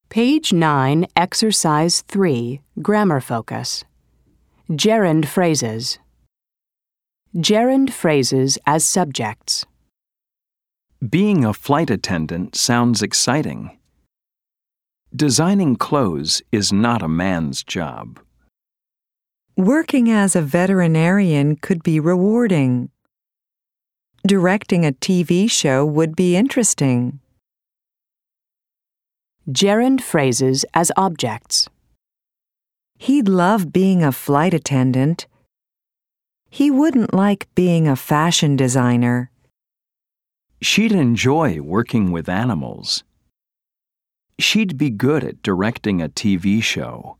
Page 9, Exercise 3, Grammar Focus. Gerund phrases. Gerund phrases as subjects. Being a flight attendant sounds exciting. Designing clothes is not a man's job. Working as a veterinarian could be rewarding. Directing a TV show would be interesting. Gerund phrases as objects. He'd love being a flight attendant. He wouldn't like being a fashion designer. She'd enjoy working with animals. She'd be good at directing a TV show.